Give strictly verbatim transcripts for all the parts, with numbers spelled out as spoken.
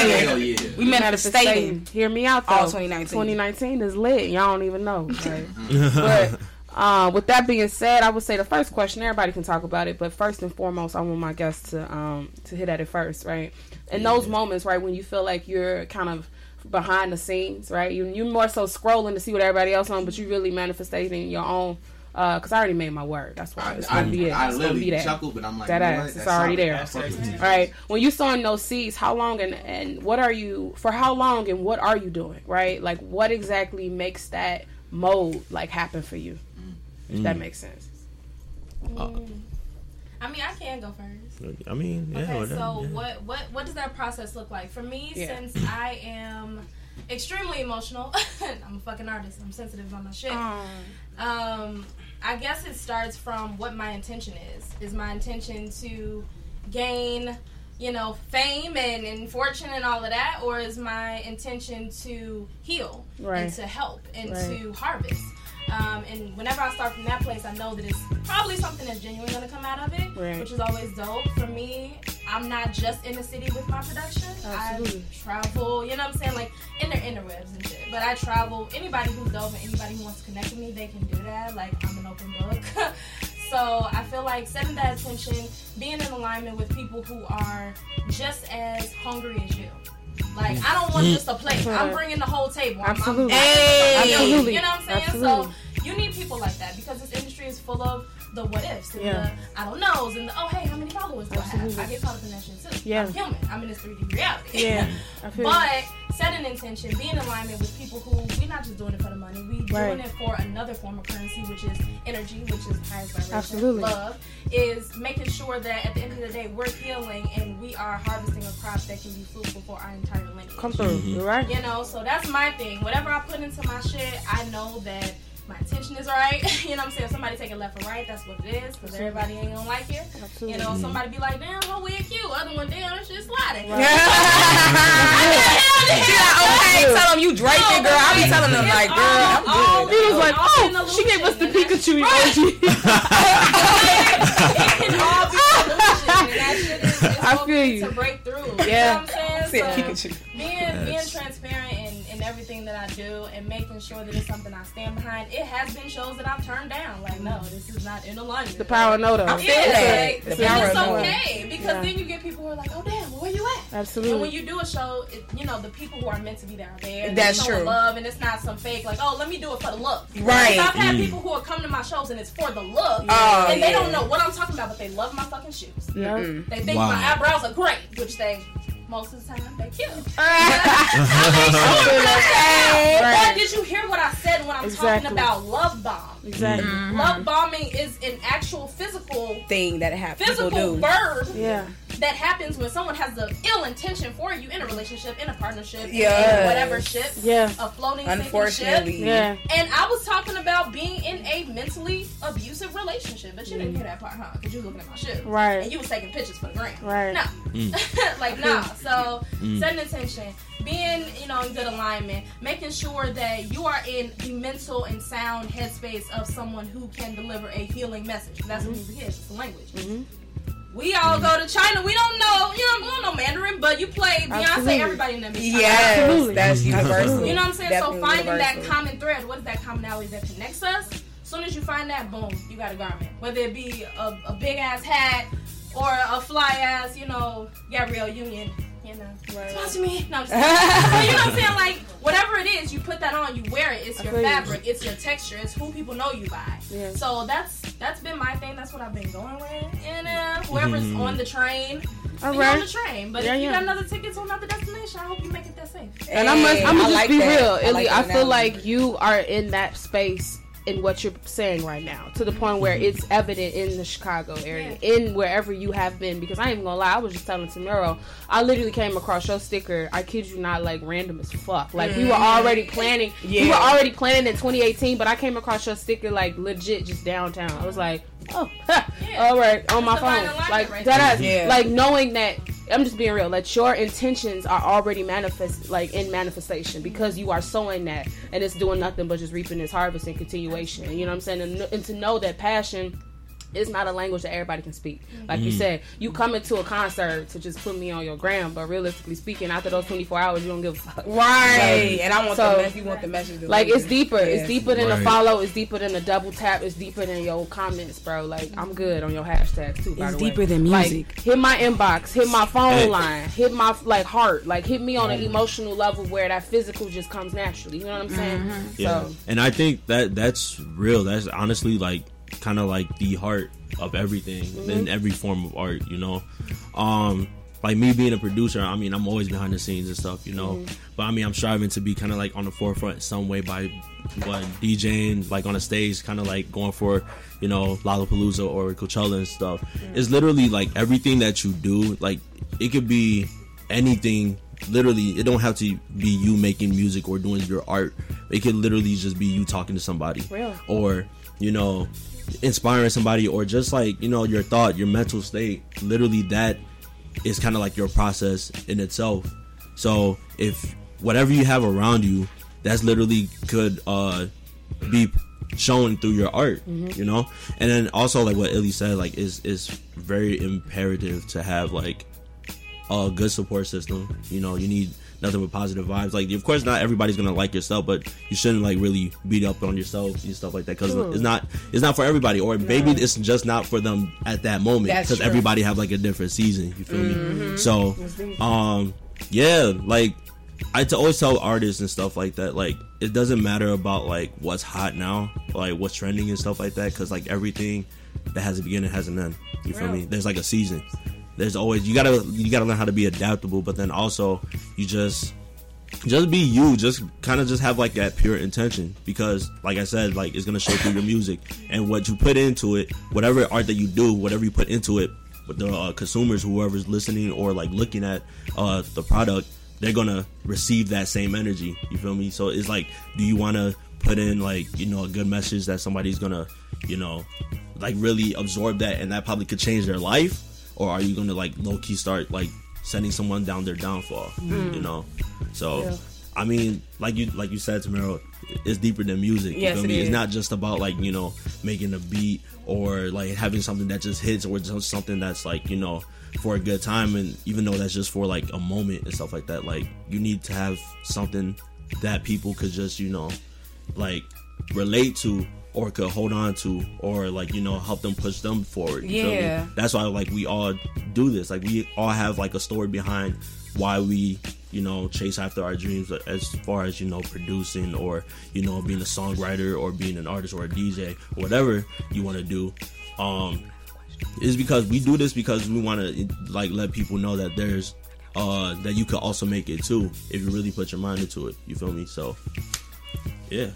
Hell yeah. We manifesting. Hear me out, though. All twenty nineteen. twenty nineteen is lit. Y'all don't even know. Right? But uh, with that being said, I would say the first question, everybody can talk about it, but first and foremost, I want my guests to um, to hit at it first, right? In yeah. those moments, right, when you feel like you're kind of behind the scenes, right? You, you're more so scrolling to see what everybody else on, but you really manifesting your own. Because uh, I already made my word. That's why it's going to be it. I it's literally be that. chuckled, but I'm like, that you know ass. what? It's That's already solid. there. All right. When you sowing those seeds, how long and, and what are you, for how long and what are you doing, right? Like, what exactly makes that mode, like, happen for you? If mm. that makes sense. Mm. I mean, I can go first. I mean, yeah. Okay, whatever, so yeah. what, what, what does that process look like? For me, yeah. since I am extremely emotional, I'm a fucking artist. I'm sensitive on my shit. Um, um I guess it starts from what my intention is. Is my intention to gain, you know, fame and, and fortune and all of that? Or is my intention to heal right. and to help and right. to harvest? Um, and whenever I start from that place, I know that it's probably something that's genuine going to come out of it, right. which is always dope. For me, I'm not just in the city with my production. Absolutely. I travel, you know what I'm saying? Like, in their interwebs and shit. But I travel. Anybody who's dope and anybody who wants to connect with me, they can do that. Like, I'm an open book. So I feel like setting that attention, being in alignment with people who are just as hungry as you. Like, I don't want just a plate. I'm bringing the whole table. I'm, Absolutely. I'm, hey. Absolutely. You know what I'm saying? Absolutely. So you need people like that because this industry is full of the what ifs and yeah. the I don't knows and the oh hey how many followers do Absolutely. I have? I get caught up in that shit too. Yeah. I'm human. I'm in this three D reality. Yeah. But set an intention, be in alignment with people who we're not just doing it for the money. We right. doing it for another form of currency, which is energy, which is highest vibration. Absolutely. Love is making sure that at the end of the day we're healing and we are harvesting a crop that can be fruitful for our entire lineage. Come through, mm-hmm. right? You know, so that's my thing. Whatever I put into my shit, I know that my intention is right. You know what I'm saying? If somebody take it left or right, that's what it is. Because everybody ain't gonna like it. Absolutely. You know, somebody be like, damn, her wig cute. Other one, damn, that shit sliding. Right. She like, okay, tell them you draped it, girl. I be telling them like, girl, I'm good. He was like, oh, she gave us the Pikachu emoji. It can all be solution. And that shit is it's I so feel you. to break through. Yeah. You know what I'm saying? So Pikachu. being, being transparent and, and everything that I do and making sure that it's something I stand behind. It has been shows that I've turned down. Like, no, this is not in alignment. The power of no, though. I feel yeah, like, the power it's of okay no. because yeah. then you get people who are like, oh damn, well, where you at? Absolutely. And when you do a show, it, you know, the people who are meant to be there are there. That's true. Love, and it's not some fake like, oh, let me do it for the look. Right. I've had mm. people who will come to my shows and it's for the look, oh, and they yeah. don't know what I'm talking about, but they love my fucking shoes. Yeah. Mm-mm. They think wow. my eyebrows are great, which they. Most of the time, they cute. Right. But did you hear what I said when I'm exactly. talking about love bomb? Exactly. Mm-hmm. Love bombing is an actual physical thing that happens. Physical verb yeah. that happens when someone has the ill intention for you in a relationship, in a partnership, yes. in whatever ship, yeah. a floating Unfortunately. ship. Yeah. And I was talking about being in a mentally abusive relationship, but you mm. didn't hear that part, huh? Because you was looking at my shit. Right. And you was taking pictures for the gram. Right. No. Mm. Like, nah. So, mm. setting intention, being, you know, in good alignment, making sure that you are in the mental and sound headspace of someone who can deliver a healing message. That's mm-hmm. what music is. It's a language. Mm-hmm. We all go to China. We don't know, you know, we don't know Mandarin, but you play Beyonce. Absolutely. Everybody in that bitch. Yes, Absolutely. that's universal. You know what I'm saying? Definitely so finding universal. that common thread, what is that commonality that connects us? As soon as you find that, boom, you got a garment. Whether it be a, a big ass hat or a fly ass, you know, Gabrielle Union. You know, right. Sponsor me. No, I'm just kidding. You know what I'm saying? Like, whatever it is, you put that on, you wear it. It's your fabric. You. It's your texture. It's who people know you by. Yeah. So that's that's been my thing. That's what I've been going with. And uh, whoever's mm-hmm. on the train, all be right. on the train. But yeah, if you yeah. got another ticket to another destination, I hope you make it that safe. And I must, I'm gonna just like be that. real, I, Illy. like I feel like you are in that space in what you're saying right now, to the point where it's evident in the Chicago area, yeah. in wherever you have been. Because I ain't even gonna lie, I was just telling Tamiro, I literally came across your sticker, I kid you not, like random as fuck. Like mm. we were already planning, yeah. we were already planning in twenty eighteen, but I came across your sticker like legit just downtown. I was like, oh, yeah. all right, on my phone, like right that, yeah. like knowing that. I'm just being real. Like your intentions are already manifest, like in manifestation, because you are sowing that, and it's doing nothing but just reaping this harvest and continuation. You know what I'm saying? And, and to know that passion it's not a language that everybody can speak. Like Mm. you said, you come into a concert to just put me on your gram, but realistically speaking, after those twenty-four hours, you don't give a fuck. Right. Like, and I want so, the message. You want the message. To like, leave. it's deeper. Yeah. It's deeper than Right. a follow. It's deeper than a double tap. It's deeper than your comments, bro. Like, I'm good on your hashtags, too, by It's the way. deeper than music. Like, hit my inbox. Hit my phone Hey. line. Hit my, like, heart. Like, hit me on an emotional level where that physical just comes naturally. You know what I'm saying? Mm-hmm. Yeah. So, And I think that that's real. That's honestly like kind of like the heart of everything Mm-hmm. in every form of art, you know. Um like me being a producer, I mean, I'm always behind the scenes and stuff, you know. Mm-hmm. But I mean, I'm striving to be kind of like on the forefront in some way by what DJing, like on a stage, kind of like going for, you know, Lollapalooza or Coachella and stuff. Mm-hmm. It's literally like everything that you do, like it could be anything. Literally, it don't have to be you making music or doing your art. It could literally just be you talking to somebody, Real. or you know, inspiring somebody, or just like, you know, your thought, your mental state. Literally, that is kind of like your process in itself. So if whatever you have around you, that's literally could uh be shown through your art, Mm-hmm. you know. And then also like what Illy said, like is is very imperative to have like a good support system. You know, you need nothing but positive vibes. Like, of course, not everybody's gonna like yourself, but you shouldn't like really beat up on yourself and stuff like that, because True. it's not it's not for everybody, or maybe it's just not for them at that moment, That's because true. everybody have like a different season. You feel me? So, um, yeah, like I t- always tell artists and stuff like that, like it doesn't matter about like what's hot now, like what's trending and stuff like that, because like everything that has a beginning has an end. You feel me? There's like a season. There's always you gotta you gotta learn how to be adaptable, but then also you just just be you. Just kind of just have like that pure intention, because like I said, like it's gonna show through your music and what you put into it. Whatever art that you do, whatever you put into it, but the uh, consumers, whoever's listening or like looking at uh, the product, they're gonna receive that same energy. You feel me? So it's like, do you want to put in like, you know, a good message that somebody's gonna, you know, like really absorb that, and that probably could change their life? Or are you gonna like low key start like sending someone down their downfall? You know, so Yeah. I mean, like you like you said, Tamara, it's deeper than music. You Yes, feel it me? It's is. not just about like, you know, making a beat or like having something that just hits, or just something that's like, you know, for a good time. And even though that's just for like a moment and stuff like that, like you need to have something that people could just, you know, like relate to, or could hold on to, or like, you know, help them push them forward. You feel Yeah. me? That's why like we all do this. Like we all have like a story behind why we, you know, chase after our dreams, as far as, you know, producing, or, you know, being a songwriter, or being an artist, or a D J, or whatever you want to do. Um, is because we do this because we want to like let people know that there's uh that you could also make it too, if you really put your mind into it. You feel me? So yeah.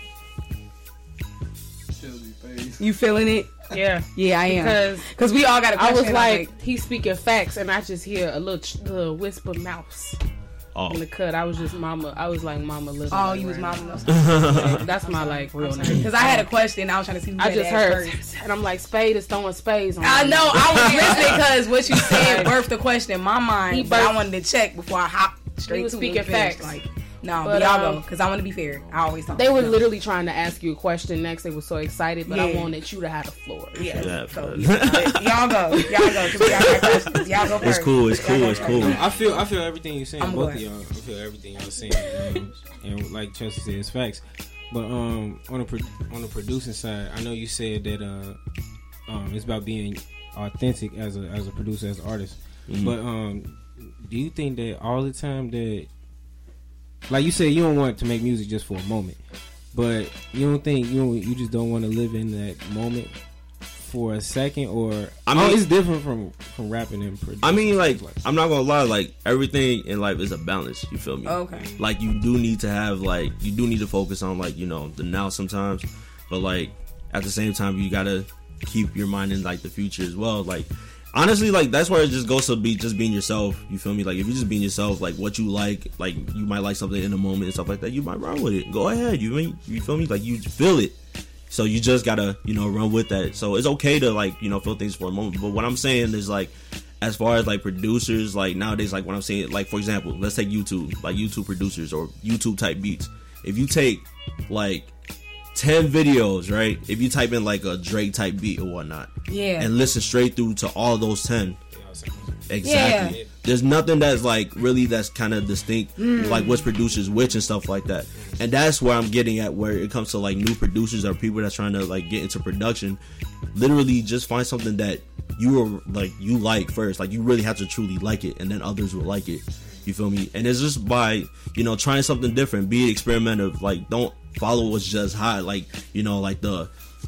You feeling it? yeah. Yeah, I am. Because Because we all got a I question. was like, he's speaking facts, and I just hear a little, ch- little whisper mouse Oh. in the cut. I was just mama. I was like Mama Little. oh, like, you was right mama. now. Like, that's my like real name. Because I had a question. I was trying to see who I had just asked heard, first. and I'm like, Spade is throwing spades on I me. know. I was listening because what you said birthed the question in my He mind. But I birthed- wanted to check before I hop straight He was to it speaking and finish. facts. Like, no, But, but y'all um, go. Because I want to be fair. I always talk. They were So, literally trying to ask you a question next. They were so excited, but I Yeah. wanted you to have the floor. Yeah. Yeah, So, but- y'all go. Y'all go. 'Cause y'all got questions. Y'all go first. It's cool. It's Y'all cool. go It's first. cool. I feel I feel everything you're saying, I'm both going. of y'all. I feel everything y'all saying, um, and like Chelsea said, it's facts. But um, on the pro- on the producing side, I know you said that uh, um, it's about being authentic as a as a producer, as an artist. Mhm. But um, do you think that all the time that, like you said, you don't want to make music just for a moment, but you don't think you don't, you just don't want to live in that moment for a second, or I I mean- mean, it's different from from rapping and producing. I mean, like, I'm not gonna lie, like, everything in life is a balance, you feel me? Okay. Like, you do need to have, like, you do need to focus on, like, you know, the now sometimes, but, like, at the same time, you gotta keep your mind in, like, the future as well. Like, honestly, like, that's where it just goes to be just being yourself, you feel me? Like, if you're just being yourself, like, what you like, like, you might like something in a moment and stuff like that, you might run with it. Go ahead, you mean, you feel me? Like, you feel it. So you just gotta, you know, run with that. So it's okay to, like, you know, feel things for a moment. But what I'm saying is, like, as far as, like, producers, like, nowadays, like, what I'm saying, like, for example, let's take YouTube, like, YouTube producers or YouTube type beats. If you take, like, ten videos, right? If you type in like a Drake type beat or whatnot, Yeah. and listen straight through to all those ten, exactly. Yeah. There's nothing that's like really that's kind of distinct, Mm. like which producers which and stuff like that. And that's where I'm getting at, where it comes to like new producers or people that's trying to like get into production. Literally, just find something that you were like you like first. Like you really have to truly like it, and then others will like it. You feel me? And it's just by, you know, trying something different, be experimental. Like, don't follow what's just hot. Like, you know, like the,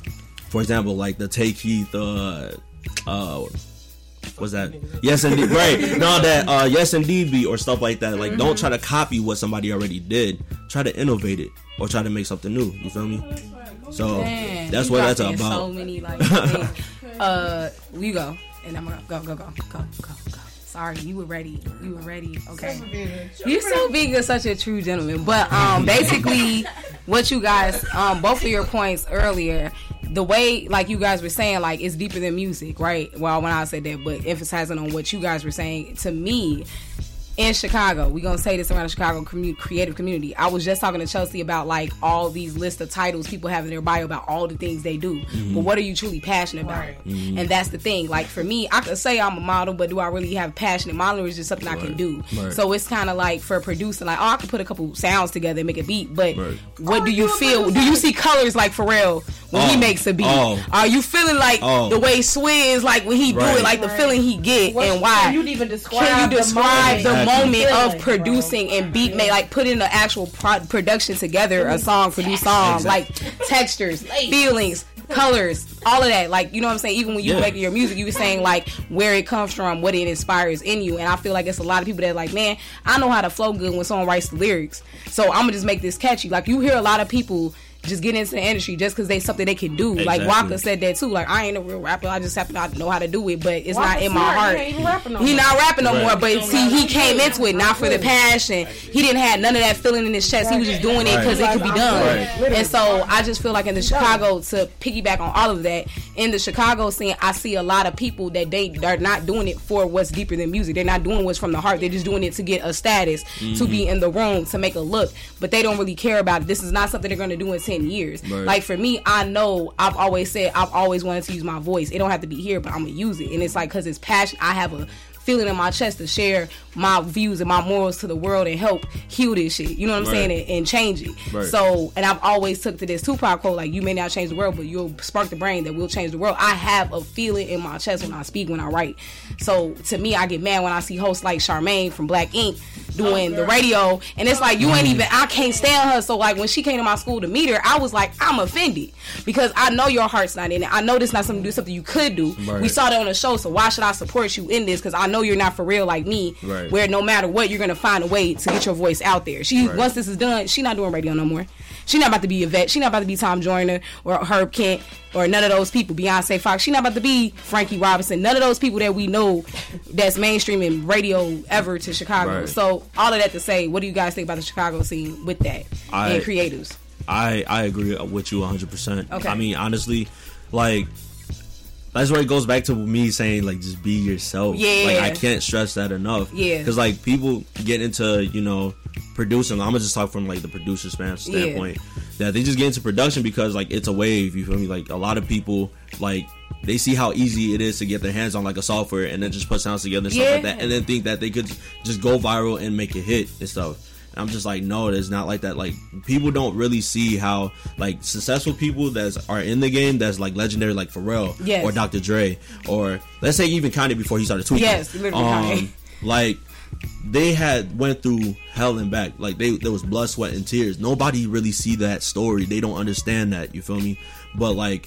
for example, like the Take Keith, uh, uh, what's that? Yes, indeed. Right. No, that, uh, Yes, Indeed beat or stuff like that. Like, mm-hmm. don't try to copy what somebody already did. Try to innovate it or try to make something new. You feel me? So, Man, that's what that's about. So many, like, things. uh, you go. And I'm gonna go, go, go, go, go, go. Sorry, you were ready. You were ready. Okay. You're so big and such a true gentleman. But um, basically, what you guys, um, both of your points earlier, the way, like you guys were saying, like it's deeper than music, right? Well, when I said that, but emphasizing on what you guys were saying, to me, in Chicago, we gonna say this around the Chicago commu- creative community. I was just talking to Chelsea about like all these lists of titles people have in their bio about all the things they do. Mm-hmm. But what are you truly passionate about? Right. Mm-hmm. And that's the thing. Like for me, I could say I'm a model, but do I really have passion? Modeling is just something right. I can do. Right. So it's kind of like for producing, like, oh, I could put a couple sounds together and make a beat. But right. what oh, do you feel? Do you see colors like Pharrell when oh. he makes a beat? Oh. Are you feeling like oh. the way Swizz, like when he right. do it, like right. the feeling he get what, and why? Can you even describe, can you describe the moment? The moment of producing bro. and beat make, like putting the actual pro- production together, a song, produce song, exactly. like textures, feelings, colors, all of that. Like, you know what I'm saying? Even when you yeah. making your music, you were saying like where it comes from, what it inspires in you. And I feel like it's a lot of people that are like, man, I know how to flow good when someone writes the lyrics, so I'm gonna just make this catchy. Like you hear a lot of people just get into the industry just because they something they can do. Exactly. Like Waka said that too. Like I ain't a real rapper. I just happen to know how to do it, but it's Waka not in my heart. He, ain't rapping no he not rapping no right. more. But see, he came into it not for the passion. He didn't have none of that feeling in his chest. He was just doing it because right. it could be done. Right. And so I just feel like in the Chicago, to piggyback on all of that, in the Chicago scene, I see a lot of people that they are not doing it for what's deeper than music. They're not doing what's from the heart. They're just doing it to get a status, mm-hmm. to be in the room, to make a look. But they don't really care about it. This is not something they're going to do in ten years. Right. Like for me, I know I've always said I've always wanted to use my voice. It don't have to be here, but I'm gonna use it. And it's like because it's passion. I have a feeling in my chest to share my views and my morals to the world and help heal this shit. You know what I'm right. saying? And, and change it. Right. So, and I've always took to this Tupac quote, like, you may not change the world, but you'll spark the brain that will change the world. I have a feeling in my chest when I speak, when I write. So to me, I get mad when I see hosts like Charmaine from Black Ink doing oh, the radio, and it's like, you ain't even, I can't stand her. So like when she came to my school to meet her, I was like, I'm offended because I know your heart's not in it. I know this is not something to do, something you could do. Right. We saw that on the show, so why should I support you in this? Because I know you're not for real like me, right. where no matter what, you're gonna find a way to get your voice out there. She right. once this is done, she not doing radio no more. She not about to be Yvette. She not about to be Tom Joyner or Herb Kent or none of those people. Beyonce Fox. She not about to be Frankie Robinson. None of those people that we know that's mainstream in radio ever to Chicago. Right. So all of that to say, what do you guys think about the Chicago scene with that I, and creatives? I I agree with you one hundred percent. Okay. I mean, honestly, like, that's where it goes back to me saying, like, just be yourself. Yeah. Like, I can't stress that enough. Yeah. Because, like, people get into, you know, producing. I'm going to just talk from, like, the producer standpoint. Yeah. That they just get into production because, like, it's a wave. You feel me? Like, a lot of people, like, they see how easy it is to get their hands on, like, a software and then just put sounds together and stuff yeah. like that. And then think that they could just go viral and make a hit and stuff. I'm just like, no, it's not like that. Like, people don't really see how, like, successful people that are in the game that's, like, legendary, like Pharrell yes. or Doctor Dre, or let's say even Kanye before he started tweeting. Yes, literally um, Kanye. Like, they had went through hell and back. Like, they there was blood, sweat, and tears. Nobody really see that story. They don't understand that. You feel me? But, like,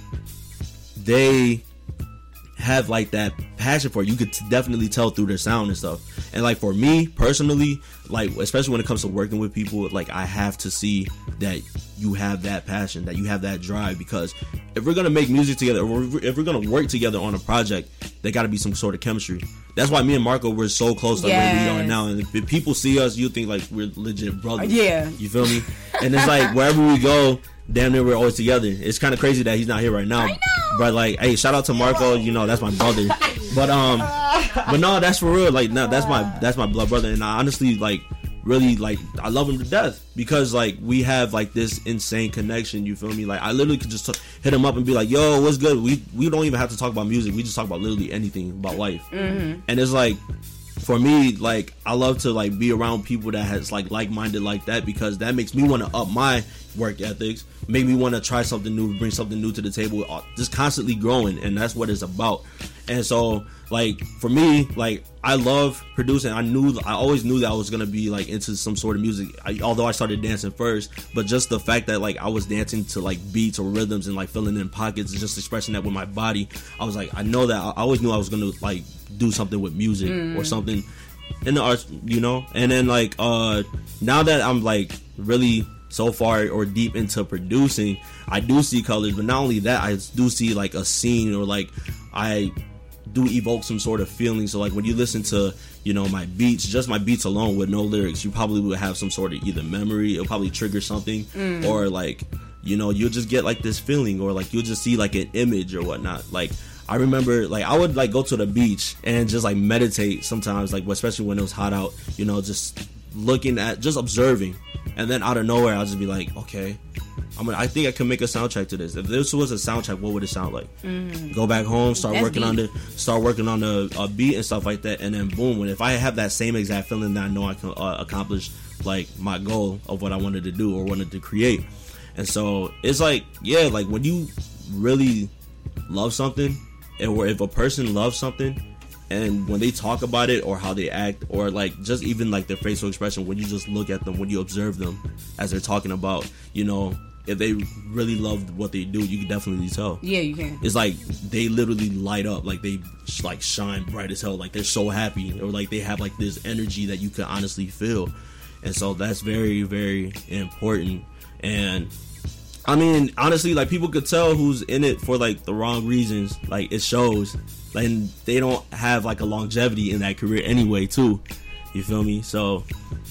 they have, like, that passion for it. You could t- definitely tell through their sound and stuff. And, like, for me personally, like, especially when it comes to working with people, like, I have to see that you have that passion, that you have that drive, because if we're gonna make music together, or if we're gonna work together on a project, there gotta be some sort of chemistry. That's why me and Marco were so close to yes. where we are now. And if people see us, you think, like, we're legit brothers. Yeah. You feel me? And it's like, wherever we go, damn near we're always together. It's kind of crazy that he's not here right now. I know. But, like, hey, shout out to Marco. You know, that's my brother. But um, but no, that's for real. Like, no, that's my that's my blood brother. And I honestly, like, really like I love him to death because like we have like this insane connection. You feel me? Like I literally could just t- hit him up and be like, "Yo, what's good?" We we don't even have to talk about music. We just talk about literally anything about life. Mm-hmm. And it's like for me, like I love to like be around people that has like like minded like that because that makes me want to up my work ethics, make me want to try something new, bring something new to the table, just constantly growing, and that's what it's about. And so like for me, like I love producing. I knew I always knew that I was gonna be like into some sort of music, I, although I started dancing first. But just the fact that like I was dancing to like beats or rhythms and like filling in pockets and just expressing that with my body, I was like, I know that I always knew I was gonna like do something with music mm. or something in the arts, you know. And then like uh now that I'm like really so far or deep into producing, I do see colors. But not only that, I do see like a scene, or like I do evoke some sort of feeling. So like when you listen to, you know, my beats, just my beats alone with no lyrics, you probably would have some sort of either memory, it'll probably trigger something, mm. or like, you know, you'll just get like this feeling, or like you'll just see like an image or whatnot. Like I remember like I would like go to the beach and just like meditate sometimes, like especially when it was hot out, you know, just looking at, just observing. And then out of nowhere, I'll just be like, okay, I'm gonna, I think I can make a soundtrack to this. If this was a soundtrack, what would it sound like? Mm-hmm. Go back home, start That's working deep. on the, start working on the uh, beat and stuff like that, and then boom. And if I have that same exact feeling, that I know I can uh, accomplish like my goal of what I wanted to do or wanted to create. And so it's like, yeah, like when you really love something, or if a person loves something, and when they talk about it or how they act, or like just even like their facial expression, when you just look at them, when you observe them as they're talking about, you know, if they really love what they do, you can definitely tell. Yeah, you can. It's like they literally light up, like they like shine bright as hell, like they're so happy, or like they have like this energy that you can honestly feel. And so that's very, very important. And I mean, honestly, like people could tell who's in it for like the wrong reasons. Like it shows. And they don't have like a longevity in that career anyway, too. You feel me? So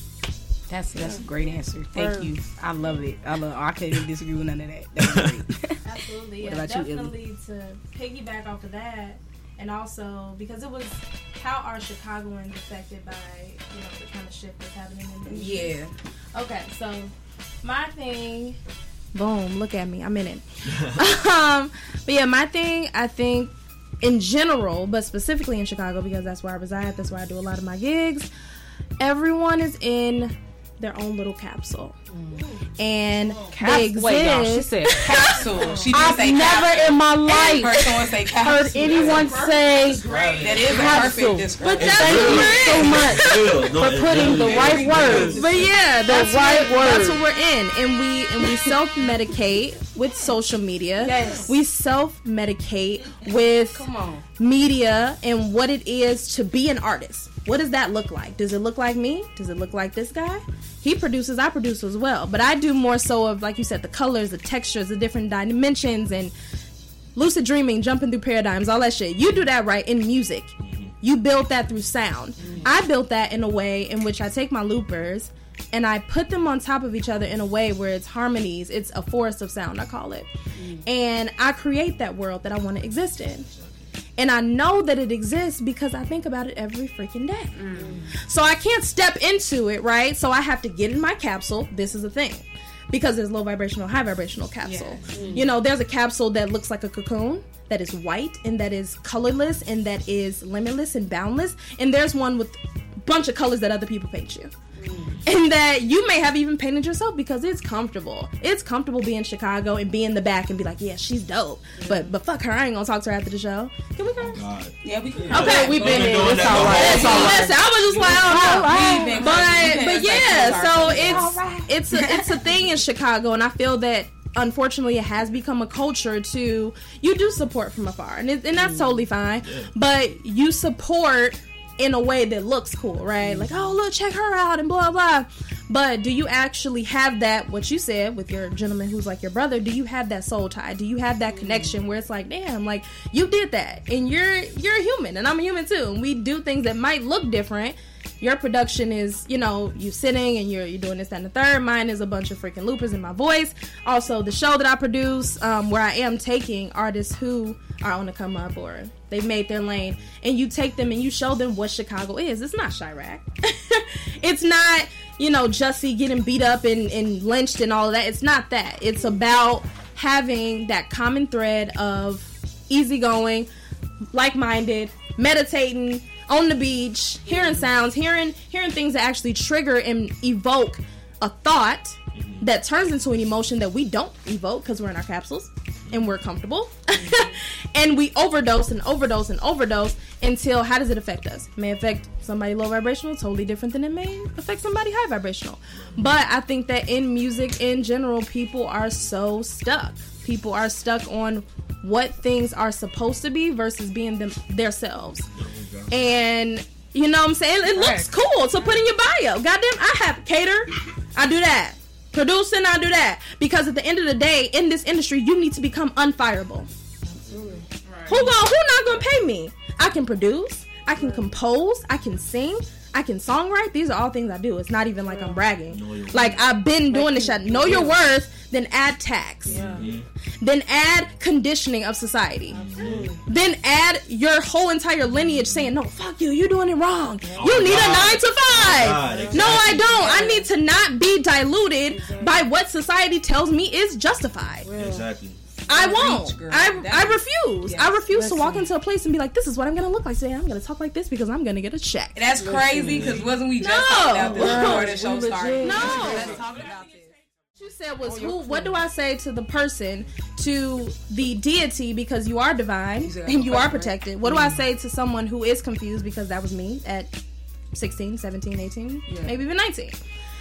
that's that's a great answer. Thank Word. you. I love it. I love. I couldn't disagree with none of that. That's great. Absolutely. Yeah, definitely you, to piggyback off of that, and also because it was how are Chicagoans affected by, you know, the kind of shift that's happening in the industry. Yeah. Okay, so my thing. Boom! Look at me. I'm in it. um, but yeah, my thing. I think. In general, but specifically in Chicago, because that's where I reside, that's where I do a lot of my gigs, everyone is in their own little capsule. Mm. And Cap- they exist. Wait, y'all, she said capsule. She didn't I've say never capsule. in my life say heard anyone say that is capsule. A perfect description. But thank you so much for putting the right words. But yeah, the that's right what, words. That's what we're in. And we and we self-medicate with social media. Yes. We self-medicate with Come on. media and what it is to be an artist. What does that look like? Does it look like me? Does it look like this guy? He produces, I produce as well. But I do more so of, like you said, the colors, the textures, the different dimensions, and lucid dreaming, jumping through paradigms, all that shit. You do that right in music. You build that through sound. I built that in a way in which I take my loopers and I put them on top of each other in a way where it's harmonies. It's a forest of sound, I call it. And I create that world that I want to exist in. And I know that it exists because I think about it every freaking day. Mm. So I can't step into it, right? So I have to get in my capsule. This is the thing. Because there's low vibrational, high vibrational capsule. Yes. Mm. You know, there's a capsule that looks like a cocoon, that is white, and that is colorless, and that is limitless and boundless. And there's one with a bunch of colors that other people paint you. And that you may have even painted yourself because it's comfortable. It's comfortable being in Chicago and be in the back and be like, yeah, she's dope. Yeah. But but fuck her, I ain't gonna talk to her after the show. Can we go? Oh, yeah, we can. Okay, we've been in. It's all right. It's all right. Listen, I was just like, I don't know. But but yeah, so it's it's a, it's a thing in Chicago, and I feel that unfortunately it has become a culture to you do support from afar, and it, and that's totally fine. Yeah. But you support in a way that looks cool, right? Like, oh, look, check her out and blah, blah. But do you actually have that, what you said with your gentleman who's like your brother, do you have that soul tie? Do you have that connection where it's like, damn, like, you did that, and you're you're a human, and I'm a human too, and we do things that might look different. Your production is, you know, you sitting and you're you're doing this, that, and the third. Mine is a bunch of freaking loopers in my voice. Also, the show that I produce, um, where I am taking artists who are on the come up or they've made their lane, and you take them and you show them what Chicago is. It's not Chirac. It's not, you know, Jussie getting beat up and, and lynched and all of that. It's not that. It's about having that common thread of easygoing, like-minded, meditating, on the beach, hearing sounds, hearing hearing things that actually trigger and evoke a thought that turns into an emotion that we don't evoke because we're in our capsules and we're comfortable. And we overdose and overdose and overdose until how does it affect us? It may affect somebody low vibrational, totally different than it may affect somebody high vibrational. But I think that in music in general, people are so stuck. People are stuck on what things are supposed to be versus being them themselves. And you know what I'm saying? It looks cool to put in your bio. Goddamn, I have cater. I do that. Producing, I do that. Because at the end of the day, in this industry, you need to become unfireable. Absolutely. Right. Who gon' who not gonna pay me? I can produce, I can compose, I can sing, I can songwrite. These are all things I do. It's not even like I'm bragging. Like I've been doing this shit. Know your worth, then add tax. Yeah. Then add conditioning of society. Absolutely. Then add your whole entire lineage saying, no, fuck you, you're doing it wrong. Oh, you need God. a nine to five. God, exactly. No, I don't. I need to not be diluted exactly. by what society tells me is justified. Exactly. I won't. I, I refuse. Yes. I refuse Listen. to walk into a place and be like, this is what I'm going to look like today. I'm going to talk like this because I'm going to get a check. That's crazy because wasn't we just no. talking about this before the show started? No. Let's talk about this. What you said was, who? What do I say to the person, to the deity, because you are divine and you are protected? What do I say to someone who is confused, because that was me at sixteen, seventeen, eighteen, yeah. maybe even nineteen?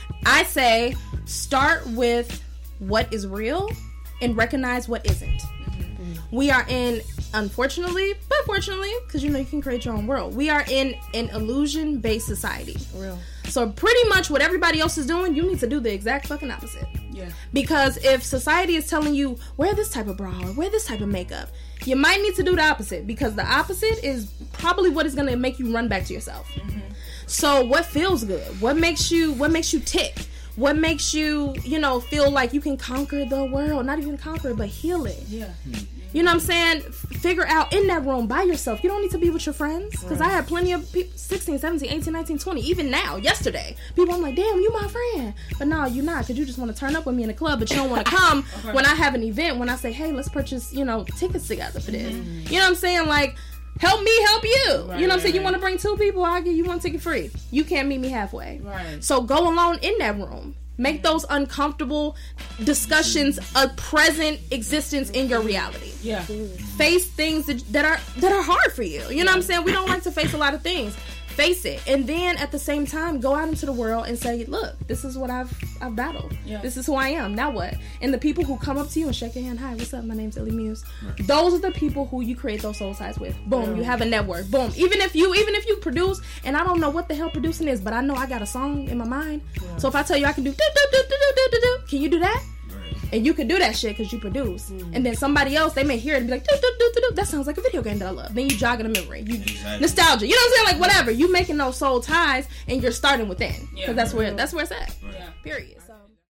I say, start with what is real and recognize what isn't. Mm-hmm. We are in, unfortunately, but fortunately, because you know you can create your own world, we are in an illusion-based society. Real. So pretty much what everybody else is doing, you need to do the exact fucking opposite. Yeah. Because if society is telling you, wear this type of bra or wear this type of makeup, you might need to do the opposite, because the opposite is probably what is going to make you run back to yourself. Mm-hmm. So what feels good? What makes you, what makes you tick? What makes you, you know, feel like you can conquer the world? Not even conquer it, but heal it. Yeah. You know what I'm saying? Figure out in that room by yourself. You don't need to be with your friends. Because right. I had plenty of people, sixteen, seventeen, eighteen, nineteen, twenty, even now, yesterday. People, I'm like, damn, you my friend. But no, you're not, because you just want to turn up with me in the club, but you don't want to come okay. when I have an event, when I say, hey, let's purchase, you know, tickets together for this. Mm-hmm. You know what I'm saying? Like, help me help you. Right, you know what I'm saying? Right. You want to bring two people, I'll give you one ticket free. You can't meet me halfway. Right. So go alone in that room. Make those uncomfortable discussions a present existence in your reality. Yeah. Face things that, that are that are hard for you. You know what I'm saying? We don't like to face a lot of things. Face it. And then at the same time, go out into the world and say, look, this is what I've I've battled. Yeah. This is who I am. Now what? And the people who come up to you and shake your hand, hi, what's up? My name's Illy Muse. Right. Those are the people who you create those soul ties with. Boom. Yeah. You have a network. Boom. Even if you even if you produce, and I don't know what the hell producing is, but I know I got a song in my mind. Yeah. So if I tell you I can do do do do do do do do, can you do that? And you can do that shit because you produce. Mm. And then somebody else, they may hear it and be like, do, do, do, do, do. That sounds like a video game that I love. Then you jog in the memory. You exactly. Nostalgia. You know what I'm saying? Like, whatever. You making those soul ties and you're starting within. Because yeah. that's where that's where it's at. Right. Yeah. Period. So.